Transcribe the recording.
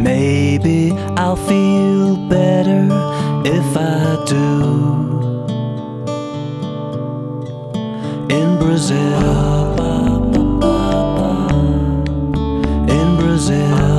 Maybe I'll feel better if I do. In Brazil, in Brazil.